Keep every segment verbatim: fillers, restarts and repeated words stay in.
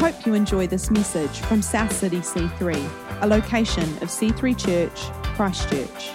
hope you enjoy this message from South City C three, a location of C three Church, Christchurch.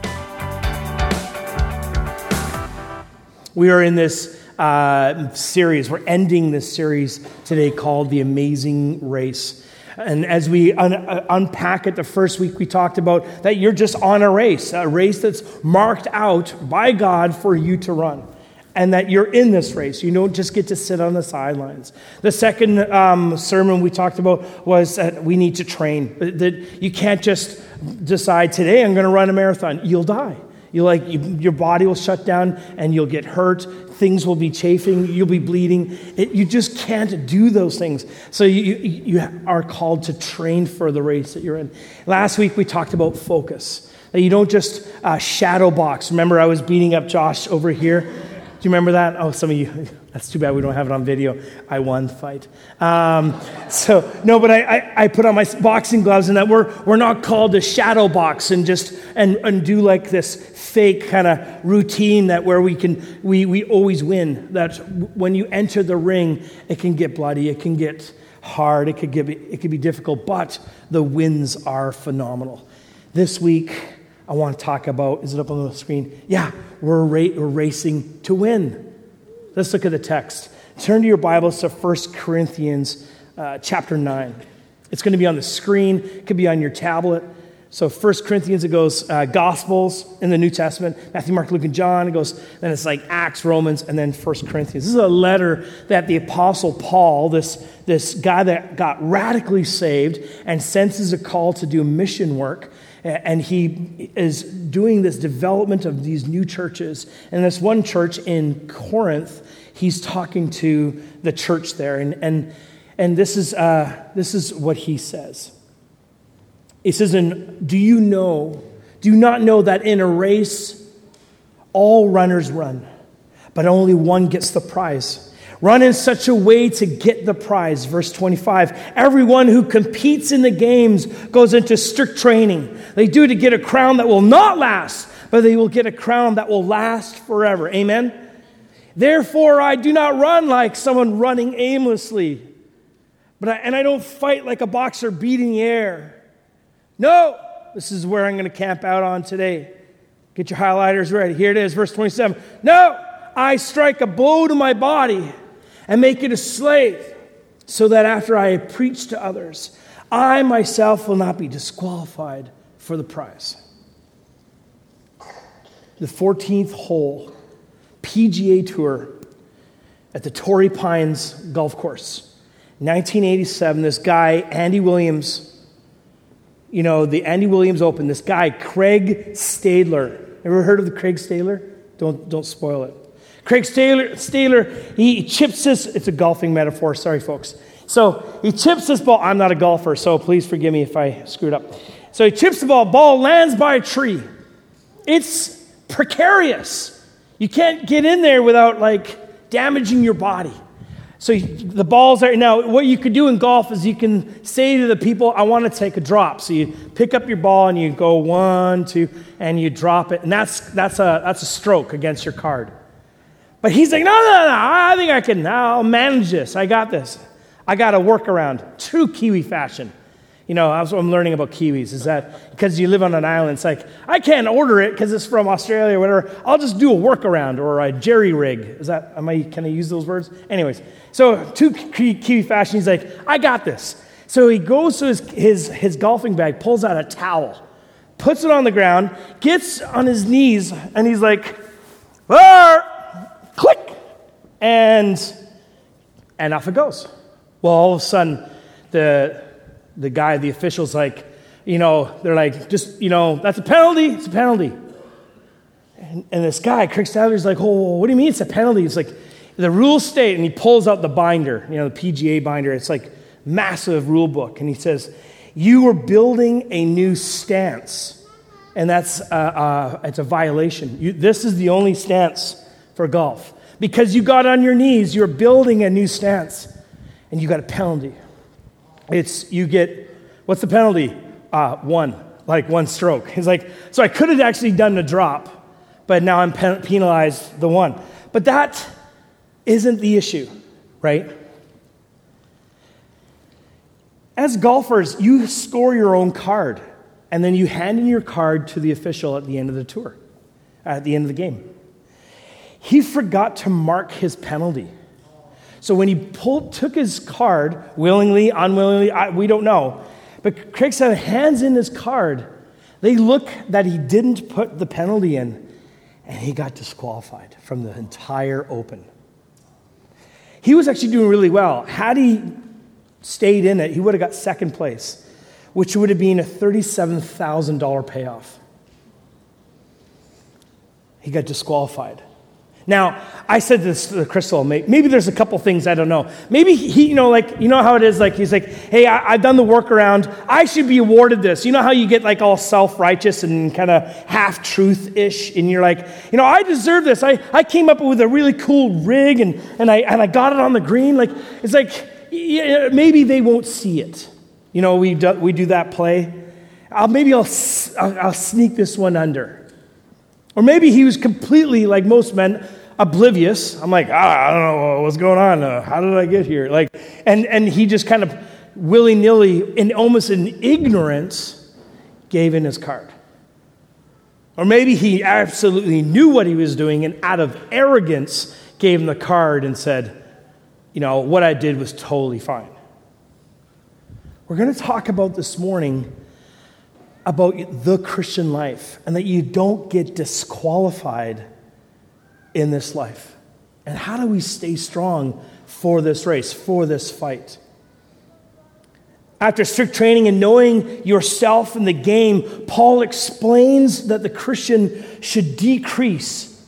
We are in this uh, series, we're ending this series today called The Amazing Race. And as we un- uh, unpack it, the first week we talked about that you're just on a race, a race that's marked out by God for you to run. And that you're in this race. You don't just get to sit on the sidelines. The second um, sermon we talked about was that we need to train. That you can't just decide today I'm going to run a marathon. You'll die. You like you, your body will shut down and you'll get hurt. Things will be chafing. You'll be bleeding. It, you just can't do those things. So you, you you are called to train for the race that you're in. Last week we talked about focus. That you don't just uh, shadow box. Remember I was beating up Josh over here. Do you remember that? Oh, some of you, that's too bad we don't have it on video. I won the fight. Um, so, no, but I, I, I put on my boxing gloves and that we're we're not called to shadow box and just, and, and do like this fake kind of routine that where we can, we, we always win. That when you enter the ring, it can get bloody, it can get hard, it could get, it could be difficult, but the wins are phenomenal. This week, I want to talk about, is it up on the screen? Yeah, we're, ra- we're racing to win. Let's look at the text. Turn to your Bibles to First Corinthians uh, chapter nine. It's going to be on the screen. It could be on your tablet. So First Corinthians, it goes uh, Gospels in the New Testament, Matthew, Mark, Luke, and John. It goes, then it's like Acts, Romans, and then First Corinthians. This is a letter that the Apostle Paul, this, this guy that got radically saved and senses a call to do mission work, and he is doing this development of these new churches. And this one church in Corinth, he's talking to the church there. And and, and this is uh, this is what he says. He says, "And do you know, do you not know that in a race, all runners run, but only one gets the prize? Run in such a way to get the prize." Verse twenty-five, "Everyone who competes in the games goes into strict training. They do to get a crown that will not last, but they will get a crown that will last forever." Amen? "Therefore, I do not run like someone running aimlessly, but I, and I don't fight like a boxer beating the air. No," this is where I'm going to camp out on today. Get your highlighters ready. Here it is, verse twenty-seven. "No, I strike a blow to my body and make it a slave, so that after I have preached to others, I myself will not be disqualified for the prize." The fourteenth hole P G A Tour at the Torrey Pines Golf Course. nineteen eighty-seven, this guy, Andy Williams, you know, the Andy Williams Open, this guy, Craig Stadler. Ever heard of the Craig Stadler? Don't, don't spoil it. Craig Stadler, Stadler, he chips this, it's a golfing metaphor, sorry folks. So he chips this ball, I'm not a golfer, so please forgive me if I screwed up. So he chips the ball, ball lands by a tree. It's precarious. You can't get in there without like damaging your body. So the ball's there. Now, what you could do in golf is you can say to the people, "I want to take a drop." So you pick up your ball and you go one, two, and you drop it. And that's that's a that's a stroke against your card. But he's like, no, no, no, I think I can, I'll manage this. I got this. I got a workaround. True Kiwi fashion. You know, that's what I'm learning about Kiwis, is that because you live on an island, it's like, I can't order it because it's from Australia or whatever. I'll just do a workaround or a jerry rig. Is that, am I, can I use those words? Anyways, so true Kiwi fashion, he's like, I got this. So he goes to his, his, his golfing bag, pulls out a towel, puts it on the ground, gets on his knees, and he's like, "Arr!" Click, and and off it goes. Well, all of a sudden, the the guy, the official's like, you know, they're like, just, you know, that's a penalty, it's a penalty. And, and this guy, Craig Stadler's like, oh, what do you mean it's a penalty? It's like, the rules state, and he pulls out the binder, you know, the P G A binder. It's like massive rule book, and he says, you are building a new stance, and that's uh, uh, it's a violation. You, this is the only stance for golf. Because you got on your knees, you're building a new stance, and you got a penalty. It's, you get, what's the penalty? Uh, one, like one stroke. He's like, so I could have actually done the drop, but now I'm pen- penalized the one. But that isn't the issue, right? As golfers, you score your own card, and then you hand in your card to the official at the end of the tour, at the end of the game. He forgot to mark his penalty. So when he pulled, took his card, willingly, unwillingly, I, we don't know, but Craig said, hands in his card, they look that he didn't put the penalty in, and he got disqualified from the entire Open. He was actually doing really well. Had he stayed in it, he would have got second place, which would have been a thirty-seven thousand dollars payoff. He got disqualified. Now, I said this to Crystal, maybe there's a couple things I don't know. Maybe he, you know, like, you know how it is, like, he's like, hey, I, I've done the workaround, I should be awarded this. You know how you get like all self-righteous and kind of half-truth-ish, and you're like, you know, I deserve this. I, I came up with a really cool rig, and, and, I, and I got it on the green. Like, it's like, yeah, maybe they won't see it. You know, we do, we do that play. I'll, maybe I'll, I'll, I'll sneak this one under. Or maybe he was completely, like most men, oblivious. I'm like, ah, I don't know what's going on. Uh, how did I get here? Like, and, and he just kind of willy-nilly, in almost in ignorance, gave in his card. Or maybe he absolutely knew what he was doing, and out of arrogance gave him the card and said, you know, what I did was totally fine. We're going to talk about this morning about the Christian life, and that you don't get disqualified in this life. And how do we stay strong for this race, for this fight? After strict training and knowing yourself in the game, Paul explains that the Christian should decrease.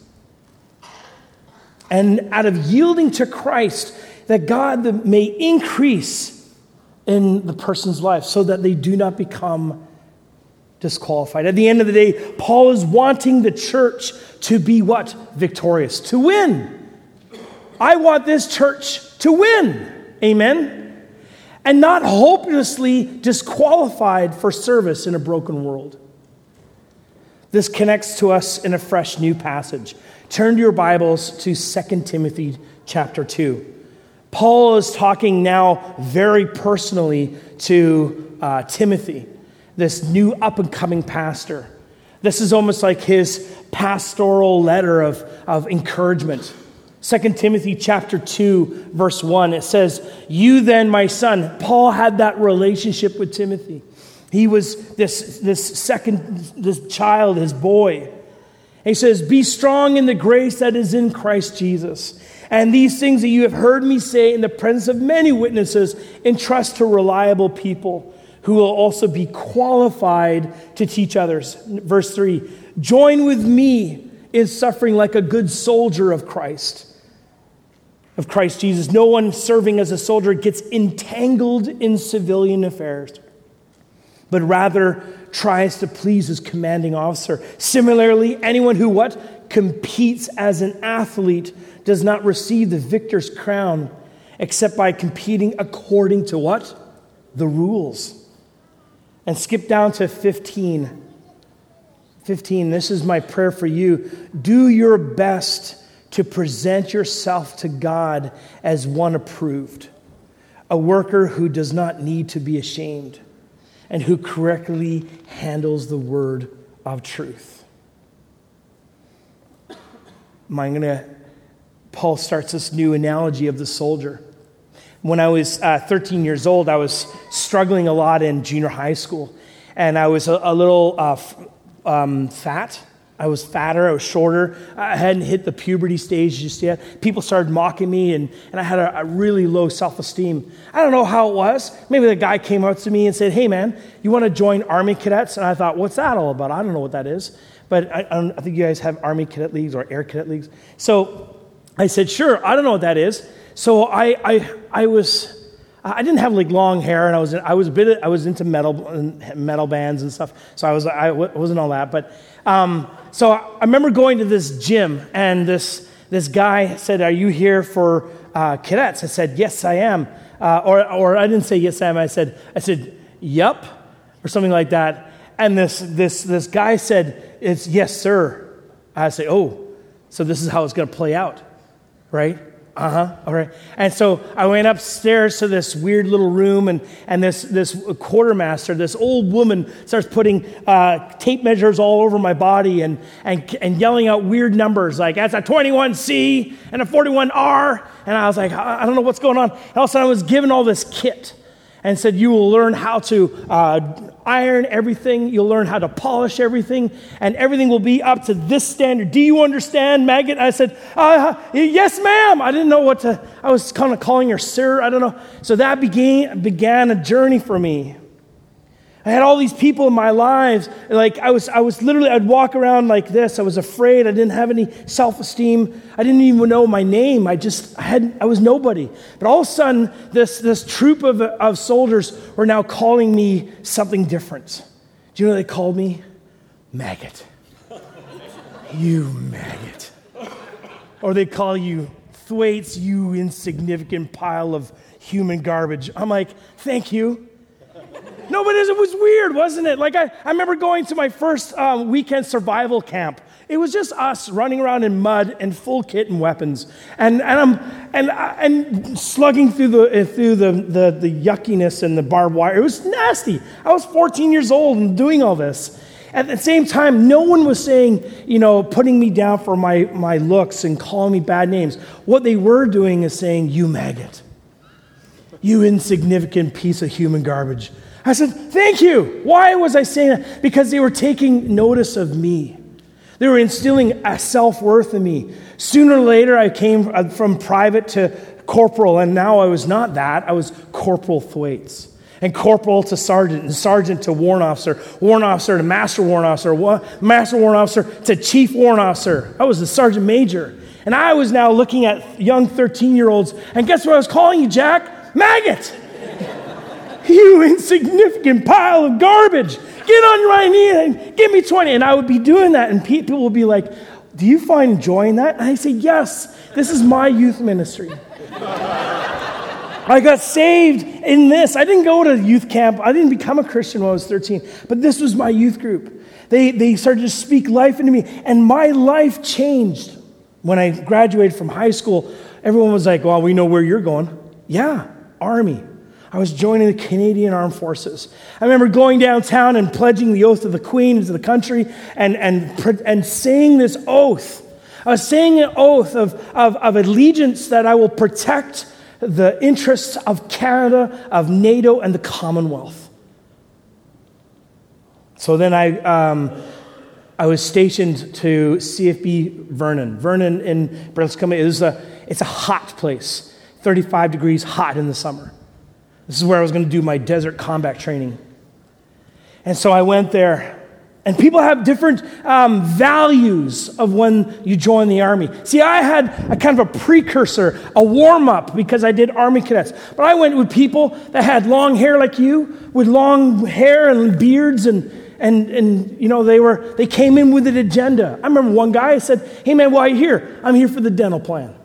And out of yielding to Christ, that God may increase in the person's life so that they do not become disqualified. At the end of the day, Paul is wanting the church to be what? Victorious. To win. I want this church to win. Amen? And not hopelessly disqualified for service in a broken world. This connects to us in a fresh new passage. Turn to your Bibles to Second Timothy chapter two. Paul is talking now very personally to uh, Timothy, this new up-and-coming pastor. This is almost like his pastoral letter of, of encouragement. Second Timothy chapter two, verse one, it says, you then, my son. Paul had that relationship with Timothy. He was this, this second, this child, his boy. And he says, be strong in the grace that is in Christ Jesus. And these things that you have heard me say in the presence of many witnesses, entrust to reliable people who will also be qualified to teach others. Verse three, join with me in suffering like a good soldier of Christ, of Christ Jesus. No one serving as a soldier gets entangled in civilian affairs, but rather tries to please his commanding officer. Similarly, anyone who what? Competes as an athlete does not receive the victor's crown except by competing according to what? The rules. And skip down to fifteen. fifteen, this is my prayer for you. Do your best to present yourself to God as one approved, a worker who does not need to be ashamed, and who correctly handles the word of truth. I'm gonna, Paul starts this new analogy of the soldier. When I was uh, thirteen years old, I was struggling a lot in junior high school. And I was a, a little uh, f- um, fat. I was fatter. I was shorter. I hadn't hit the puberty stage just yet. People started mocking me, and, and I had a, a really low self-esteem. I don't know how it was. Maybe the guy came up to me and said, hey, man, you want to join Army Cadets? And I thought, what's that all about? I don't know what that is. But I, I, don't, I think you guys have Army Cadet Leagues or Air Cadet Leagues. So I said, sure, I don't know what that is. So I, I, I was, I didn't have like long hair, and I was, I was a bit, I was into metal, metal bands and stuff. So I was, I wasn't all that. But um, so I remember going to this gym, and this, this guy said, "Are you here for uh, cadets?" I said, "Yes, I am." Uh, or, or I didn't say yes, I am. I said, I said, "Yup," or something like that. And this, this, this guy said, "It's yes, sir." I say, "Oh, so this is how it's going to play out, right?" Uh-huh, all right. And so I went upstairs to this weird little room, and, and this, this quartermaster, this old woman, starts putting uh, tape measures all over my body and, and, and yelling out weird numbers, like, that's a twenty-one C and a forty-one R. And I was like, I don't know what's going on. And all of a sudden I was given all this kit and said, you will learn how to uh, iron everything. You'll learn how to polish everything, and everything will be up to this standard. Do you understand, Maggot? I said, uh, yes, ma'am. I didn't know what to, I was kind of calling her sir. I don't know. So that began, began a journey for me. I had all these people in my lives. Like I was, I was literally, I'd walk around like this. I was afraid. I didn't have any self-esteem. I didn't even know my name. I just I had, I was nobody. But all of a sudden, this this troop of of soldiers were now calling me something different. Do you know what they called me? Maggot. You maggot. Or they call you Thwaites, you insignificant pile of human garbage. I'm like, thank you. No, but it was weird, wasn't it? Like, I, I remember going to my first um, weekend survival camp. It was just us running around in mud and full kit and weapons, and and I'm and and slugging through the through the, the the yuckiness and the barbed wire. It was nasty. I was fourteen years old and doing all this. At the same time, no one was saying, you know, putting me down for my my looks and calling me bad names. What they were doing is saying, "You maggot, you insignificant piece of human garbage." I said, thank you. Why was I saying that? Because they were taking notice of me. They were instilling a self-worth in me. Sooner or later, I came from private to corporal, and now I was not that. I was Corporal Thwaites. And corporal to sergeant, and sergeant to warrant officer, warrant officer to master warrant officer, master warrant officer to chief warrant officer. I was the sergeant major. And I was now looking at young thirteen-year-olds, and guess what I was calling you, Jack? Maggot! You insignificant pile of garbage. Get on your right knee and give me twenty. And I would be doing that, and people would be like, do you find joy in that? And I say, yes, this is my youth ministry. I got saved in this. I didn't go to youth camp. I didn't become a Christian when I was thirteen, but this was my youth group. They, they started to speak life into me, and my life changed. When I graduated from high school, everyone was like, well, we know where you're going. Yeah, Army. I was joining the Canadian Armed Forces. I remember going downtown and pledging the oath of the Queen to the country and, and, and saying this oath. I was saying an oath of, of, of allegiance that I will protect the interests of Canada, of NATO, and the Commonwealth. So then I um, I was stationed to C F B Vernon. Vernon in British Columbia is a, it's a hot place, thirty-five degrees hot in the summer. This is where I was going to do my desert combat training. And so I went there. And people have different um, values of when you join the Army. See, I had a kind of a precursor, a warm-up, because I did Army cadets. But I went with people that had long hair like you, with long hair and beards, and and and you know they were they came in with an agenda. I remember one guy said, "Hey man, why are you here? I'm here for the dental plan."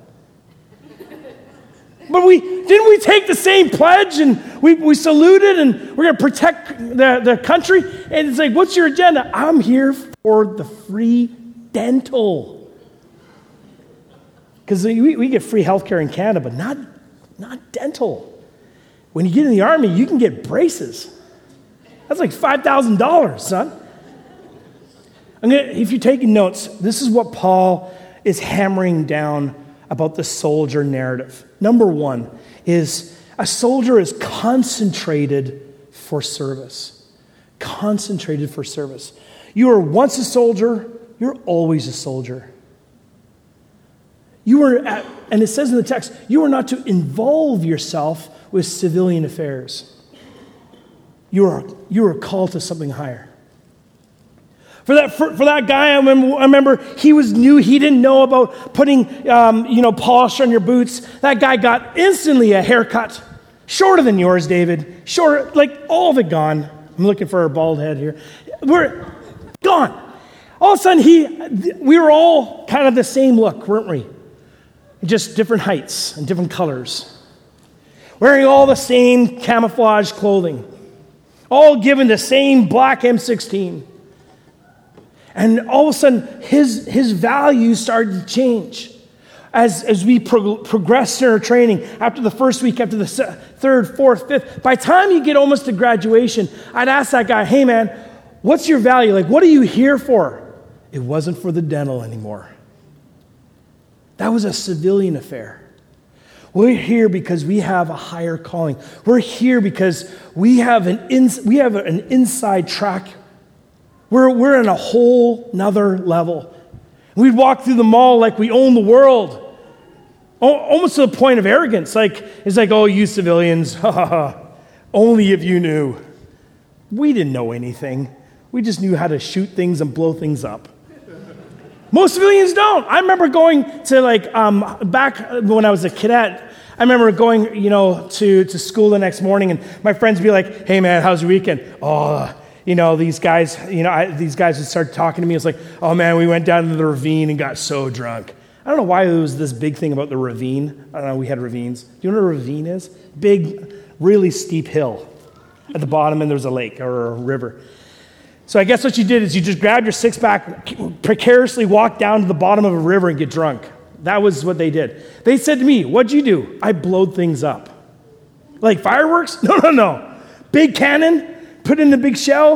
But we didn't we take the same pledge, and we, we saluted, and we're going to protect the, the country. And it's like, what's your agenda? I'm here for the free dental. Because we, we get free health care in Canada, but not, not dental. When you get in the Army, you can get braces. That's like five thousand dollars, son. I'm gonna, if you're taking notes, this is what Paul is hammering down about the soldier narrative. Number one is a soldier is concentrated for service. Concentrated for service. You were once a soldier, you're always a soldier. You were at, and it says in the text, you are not to involve yourself with civilian affairs. You are, you are called to something higher. For that, for, for that guy, I remember, I remember he was new. He didn't know about putting, um, you know, polish on your boots. That guy got instantly a haircut, shorter than yours, David. Shorter, like all of it gone. I'm looking for a bald head here. We're gone. All of a sudden, he, we were all kind of the same look, weren't we? Just different heights and different colors. Wearing all the same camouflage clothing. All given the same black M sixteen. And all of a sudden, his, his values started to change. As, as we pro- progress in our training, after the first week, after the se- third, fourth, fifth, by the time you get almost to graduation, I'd ask that guy, hey man, what's your value? Like, what are you here for? It wasn't for the dental anymore. That was a civilian affair. We're here because we have a higher calling. We're here because we have an ins- we have an inside track. We're, we're in a whole nother level. We'd walk through the mall like we own the world, almost to the point of arrogance. Like, it's like, oh, you civilians, ha ha ha, only if you knew. We didn't know anything. We just knew how to shoot things and blow things up. Most civilians don't. I remember going to, like, um, back when I was a cadet, I remember going, you know, to, to school the next morning, and my friends would be like, hey, man, how's your weekend? Oh, you know, these guys, you know, I, these guys would start talking to me. It's like, oh, man, we went down to the ravine and got so drunk. I don't know why there was this big thing about the ravine. I don't know, we had ravines. Do you know what a ravine is? Big, really steep hill at the bottom, and there's a lake or a river. So I guess what you did is you just grabbed your six-pack, precariously walked down to the bottom of a river and get drunk. That was what they did. They said to me, what'd you do? I blowed things up. Like fireworks? No, no, no. Big cannon, put in the big shell.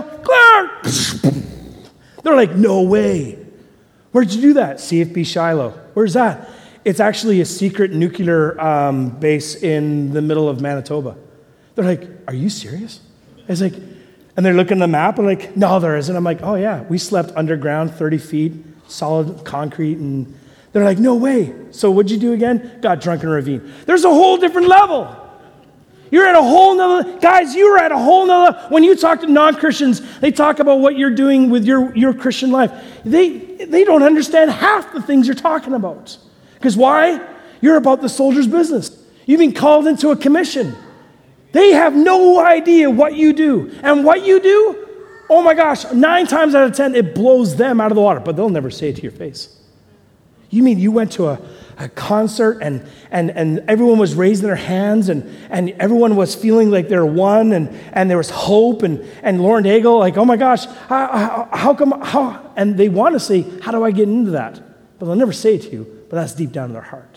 They're like, no way. Where'd you do that? C F B Shiloh. Where's that? It's actually a secret nuclear um, base in the middle of Manitoba. They're like, are you serious? It's like, and they're looking at the map and like, no, there isn't. I'm like, oh yeah, we slept underground, thirty feet, solid concrete, and they're like, no way. So what'd you do again? Got drunk in a ravine. There's a whole different level. You're at a whole nother, guys, you're at a whole nother, when you talk to non-Christians, they talk about what you're doing with your, your Christian life. They, they don't understand half the things you're talking about. Because why? You're about the soldier's business. You've been called into a commission. They have no idea what you do. And what you do, oh my gosh, nine times out of ten, it blows them out of the water. But they'll never say it to your face. You mean you went to a, a concert and, and, and everyone was raising their hands and, and everyone was feeling like they're one and, and there was hope and, and Lauren Daigle, like, oh my gosh, how, how, how come, how, and they want to say, how do I get into that? But they'll never say it to you, but that's deep down in their heart.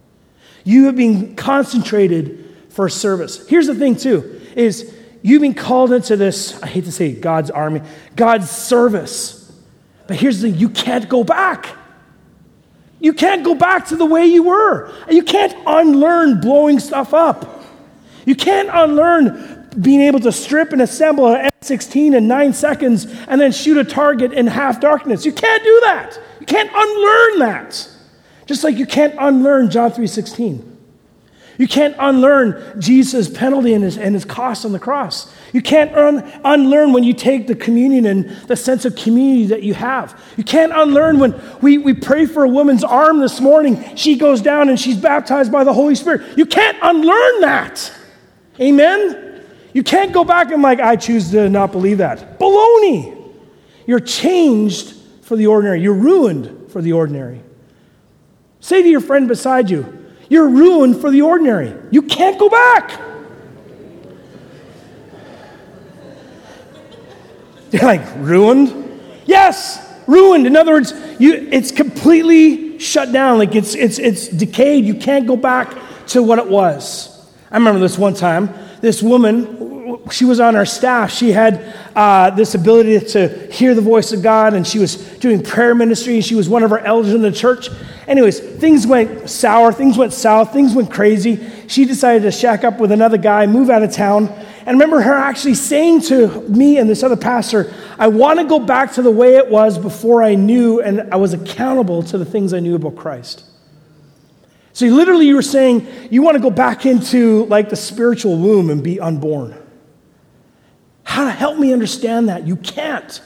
You have been concentrated for service. Here's the thing too, is you've been called into this, I hate to say God's army, God's service. But here's the thing, you can't go back. You can't go back to the way you were. You can't unlearn blowing stuff up. You can't unlearn being able to strip and assemble an M sixteen in nine seconds and then shoot a target in half darkness. You can't do that. You can't unlearn that. Just like you can't unlearn John three sixteen. You can't unlearn Jesus' penalty and his, and his cost on the cross. You can't un, unlearn when you take the communion and the sense of community that you have. You can't unlearn when we, we pray for a woman's arm this morning. She goes down and she's baptized by the Holy Spirit. You can't unlearn that. Amen? You can't go back and like, I choose to not believe that. Baloney. You're changed for the ordinary. You're ruined for the ordinary. Say to your friend beside you, you're ruined for the ordinary. You can't go back. You're like, ruined? Yes, ruined. In other words, you, it's completely shut down. Like it's, it's, it's decayed. You can't go back to what it was. I remember this one time, this woman, she was on our staff. She had uh, this ability to hear the voice of God, and she was doing prayer ministry, and she was one of our elders in the church. Anyways, things went sour, things went south, things went crazy. She decided to shack up with another guy, move out of town. And I remember her actually saying to me and this other pastor, I want to go back to the way it was before I knew and I was accountable to the things I knew about Christ. So literally you were saying, you want to go back into like the spiritual womb and be unborn. How to help me understand that? You can't.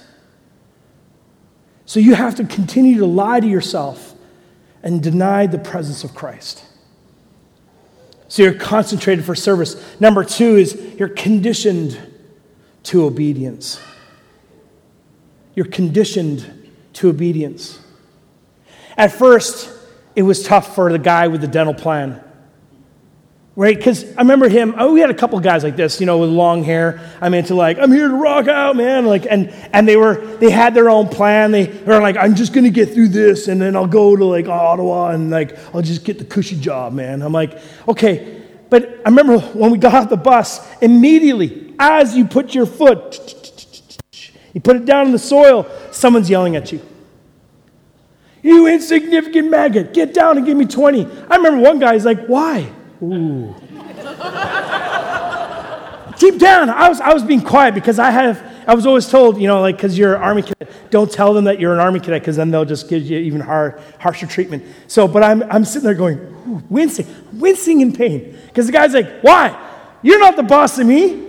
So you have to continue to lie to yourself and deny the presence of Christ. So you're concentrated for service. Number two is you're conditioned to obedience. You're conditioned to obedience. At first, it was tough for the guy with the dental plan. Right? Because I remember him, oh, we had a couple guys like this, you know, with long hair. I'm into like, I'm here to rock out, man. Like, and and they were, they had their own plan. They were like, I'm just going to get through this, and then I'll go to like Ottawa, and like, I'll just get the cushy job, man. I'm like, okay. But I remember when we got off the bus, immediately, as you put your foot, you put it down in the soil, someone's yelling at you. You insignificant maggot, get down and give me twenty. I remember one guy's like, why? Ooh. Deep down, I was I was being quiet because I have I was always told, you know, like, because you're an Army cadet, don't tell them that you're an Army cadet, because then they'll just give you even hard, harsher treatment. So, but I'm I'm sitting there going, ooh, wincing, wincing in pain, because the guy's like, why? You're not the boss of me,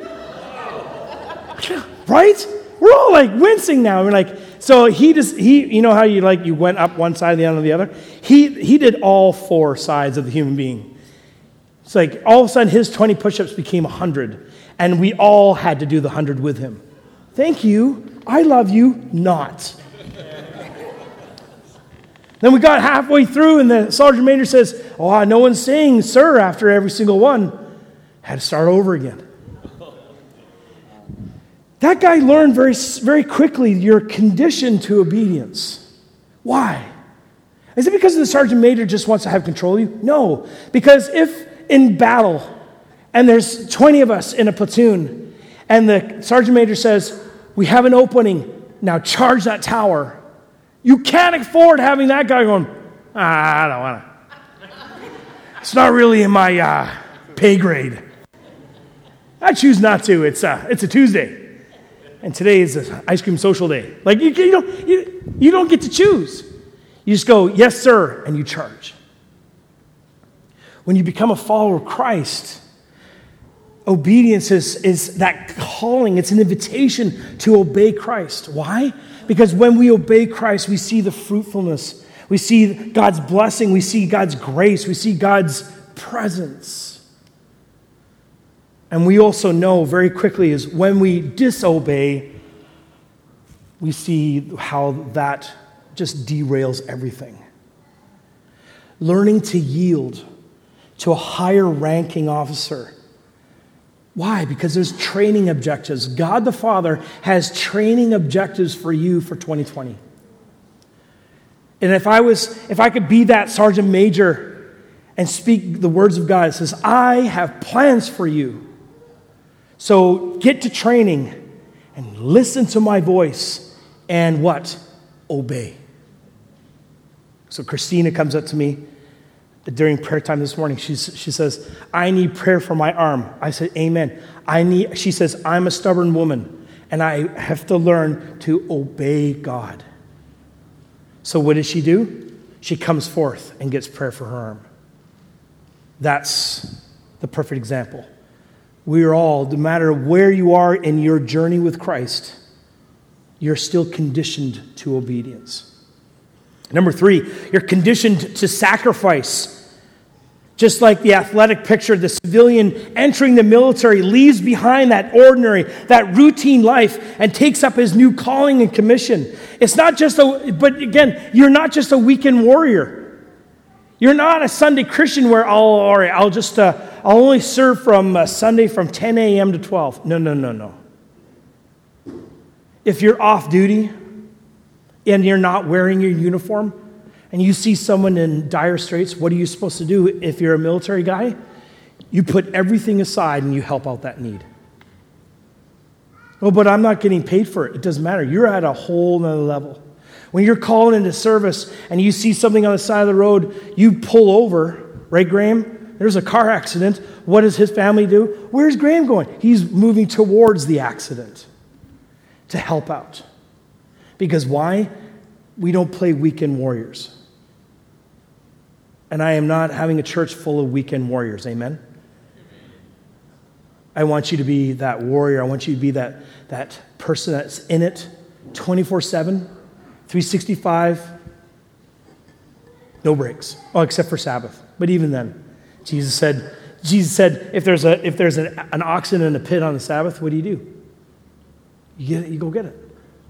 right? We're all like wincing now. We're like, so he just he, you know how you like you went up one side, the other, the other. He he did all four sides of the human being. It's like all of a sudden his twenty push-ups became one hundred, and we all had to do the one hundred with him. Thank you. I love you not. Then we got halfway through, and the sergeant major says, oh, no one's saying sir after every single one. Had to start over again. That guy learned very, very quickly you're conditioned to obedience. Why? Is it because the sergeant major just wants to have control of you? No. Because if in battle, and there's twenty of us in a platoon, and the sergeant major says, we have an opening, now charge that tower. You can't afford having that guy going, ah, I don't want to. It's not really in my uh, pay grade. I choose not to. It's a, it's a Tuesday, and today is an ice cream social day. Like, you, you, don't, you, you don't get to choose. You just go, yes, sir, and you charge. When you become a follower of Christ, obedience is, is that calling. It's an invitation to obey Christ. Why? Because when we obey Christ, we see the fruitfulness. We see God's blessing. We see God's grace. We see God's presence. And we also know very quickly is when we disobey, we see how that just derails everything. Learning to yield to a higher ranking officer. Why? Because there's training objectives. God the Father has training objectives for you for twenty twenty. And if I was, if I could be that sergeant major and speak the words of God, it says, I have plans for you. So get to training and listen to my voice and what? Obey. So Christina comes up to me during prayer time this morning. She's, she says, I need prayer for my arm. I said, amen. I need. She says, I'm a stubborn woman, and I have to learn to obey God. So what does she do? She comes forth and gets prayer for her arm. That's the perfect example. We are all, no matter where you are in your journey with Christ, you're still conditioned to obedience. Number three, you're conditioned to sacrifice. Just like the athletic picture, the civilian entering the military leaves behind that ordinary, that routine life and takes up his new calling and commission. It's not just a, but again, you're not just a weekend warrior. You're not a Sunday Christian where, oh, all right, I'll just, uh, I'll only serve from uh, Sunday from ten a.m. to twelve. No, no, no, no. If you're off duty and you're not wearing your uniform, and you see someone in dire straits, what are you supposed to do if you're a military guy? You put everything aside and you help out that need. Oh, but I'm not getting paid for it. It doesn't matter. You're at a whole nother level. When you're calling into service and you see something on the side of the road, you pull over, right, Graham? There's a car accident. What does his family do? Where's Graham going? He's moving towards the accident to help out. Because why? We don't play weekend warriors. And I am not having a church full of weekend warriors. Amen? I want you to be that warrior. I want you to be that, that person that's in it twenty-four seven, three sixty-five, no breaks. Oh, except for Sabbath. But even then, Jesus said, Jesus said, if there's a if there's an, an oxen in a pit on the Sabbath, what do you do? You get it, you go get it.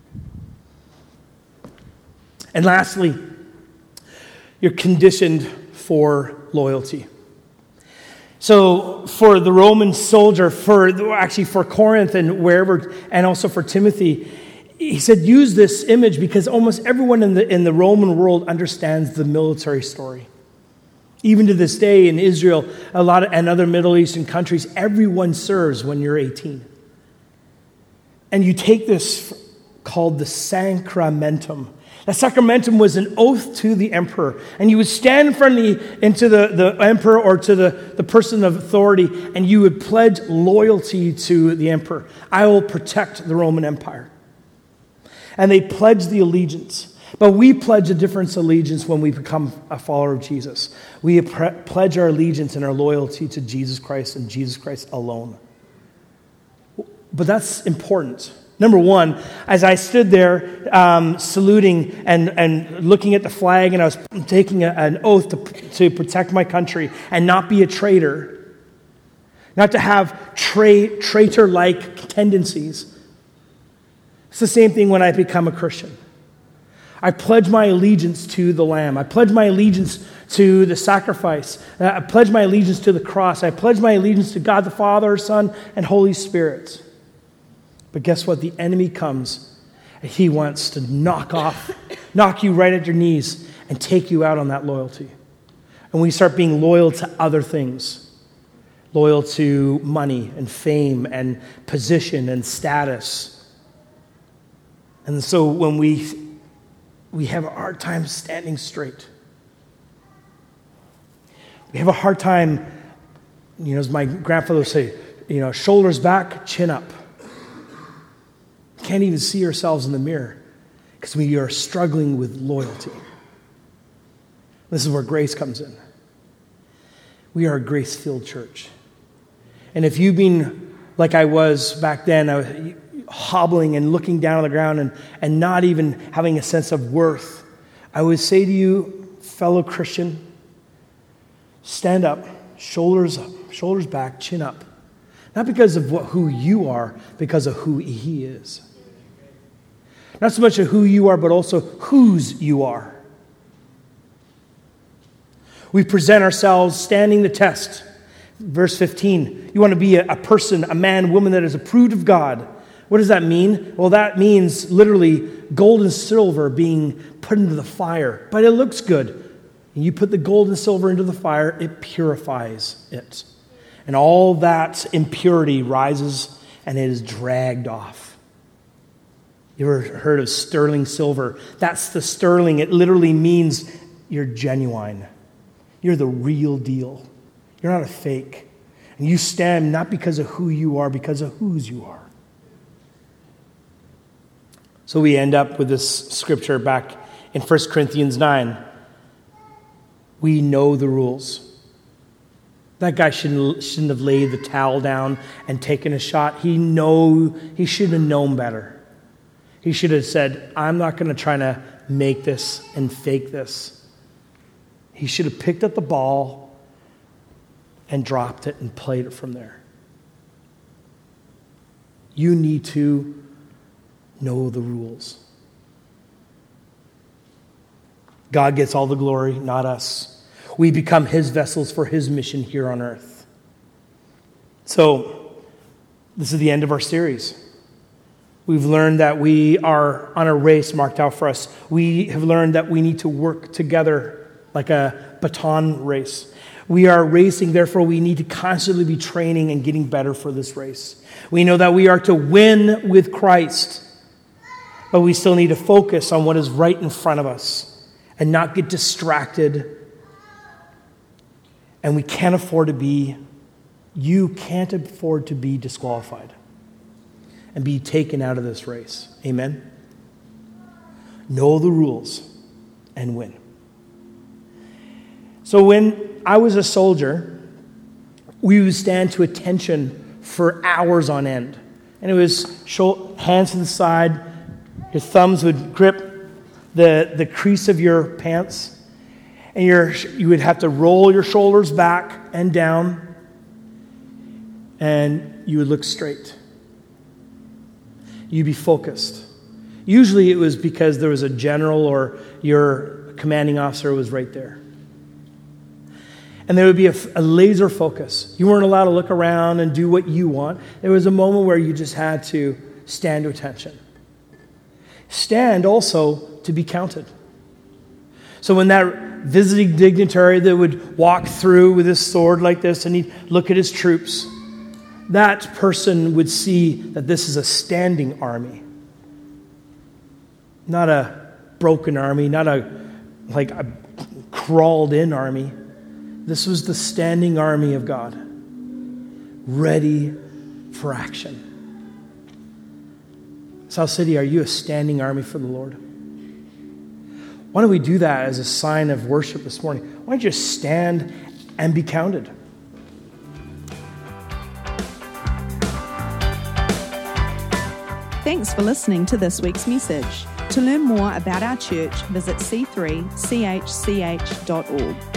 And lastly, you're conditioned for loyalty. So for the Roman soldier, for actually for Corinth and wherever, and also for Timothy, he said, use this image because almost everyone in the in the Roman world understands the military story. Even to this day in Israel, a lot of, and other Middle Eastern countries, everyone serves when you're eighteen. And you take this called the sacramentum. The sacramentum was an oath to the emperor. And you would stand in front of the, into the, the emperor or to the, the person of authority, and you would pledge loyalty to the emperor. I will protect the Roman Empire. And they pledged the allegiance. But we pledge a different allegiance when we become a follower of Jesus. We pre- pledge our allegiance and our loyalty to Jesus Christ and Jesus Christ alone. But that's important. Number one, as I stood there um, saluting and, and looking at the flag, and I was taking a, an oath to, to protect my country and not be a traitor, not to have tra- traitor-like tendencies. It's the same thing when I become a Christian. I pledge my allegiance to the Lamb. I pledge my allegiance to the sacrifice. I pledge my allegiance to the cross. I pledge my allegiance to God the Father, Son, and Holy Spirit. But guess what? The enemy comes and he wants to knock off, knock you right at your knees and take you out on that loyalty. And we start being loyal to other things. Loyal to money and fame and position and status. And so when we, we have a hard time standing straight. We have a hard time, you know, as my grandfather would say, you know, shoulders back, chin up. Can't even see ourselves in the mirror because we are struggling with loyalty. This is where grace comes in. We are a grace-filled church. And if you've been like I was back then, I was hobbling and looking down on the ground and, and not even having a sense of worth, I would say to you, fellow Christian, stand up, shoulders up, shoulders back, chin up. Not because of what, who you are, because of who he is. Not so much of who you are, but also whose you are. We present ourselves standing the test. Verse fifteen, you want to be a, a person, a man, woman that is approved of God. What does that mean? Well, that means literally gold and silver being put into the fire. But it looks good. And you put the gold and silver into the fire, it purifies it. And all that impurity rises and it is dragged off. You ever heard of sterling silver? That's the sterling. It literally means you're genuine. You're the real deal. You're not a fake. And you stand not because of who you are, because of whose you are. So we end up with this scripture back in First Corinthians nine. We know the rules. That guy shouldn't, shouldn't have laid the towel down and taken a shot. He know he should have known better. He should have said, I'm not going to try to make this and fake this. He should have picked up the ball and dropped it and played it from there. You need to know the rules. God gets all the glory, not us. We become his vessels for his mission here on earth. So, this is the end of our series. We've learned that we are on a race marked out for us. We have learned that we need to work together like a baton race. We are racing, therefore we need to constantly be training and getting better for this race. We know that we are to win with Christ, but we still need to focus on what is right in front of us and not get distracted. And we can't afford to be, you can't afford to be disqualified and be taken out of this race. Amen? Know the rules and win. So when I was a soldier, we would stand to attention for hours on end. And it was hands to the side, your thumbs would grip the, the crease of your pants, and your, you would have to roll your shoulders back and down, and you would look straight. You'd be focused. Usually it was because there was a general or your commanding officer was right there. And there would be a, a laser focus. You weren't allowed to look around and do what you want. There was a moment where you just had to stand to attention. Stand also to be counted. So when that visiting dignitary that would walk through with his sword like this and he'd look at his troops, that person would see that this is a standing army. Not a broken army, not a like a crawled in army. This was the standing army of God, ready for action. South City, are you a standing army for the Lord? Why don't we do that as a sign of worship this morning? Why don't you just stand and be counted? Thanks for listening to this week's message. To learn more about our church, visit c three c h c h dot org.